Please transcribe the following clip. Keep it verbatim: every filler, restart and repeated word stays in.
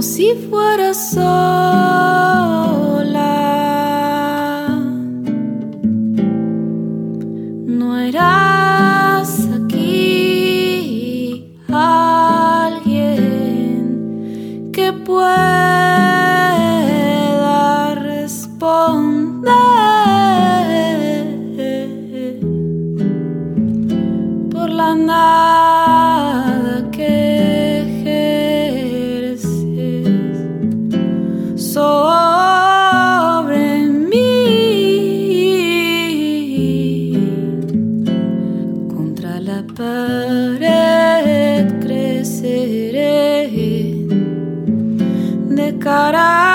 si fuera sola. No eras aquí alguien que pueda responder por la nada que ejerces sobre mí. Contra la pared creceré de cara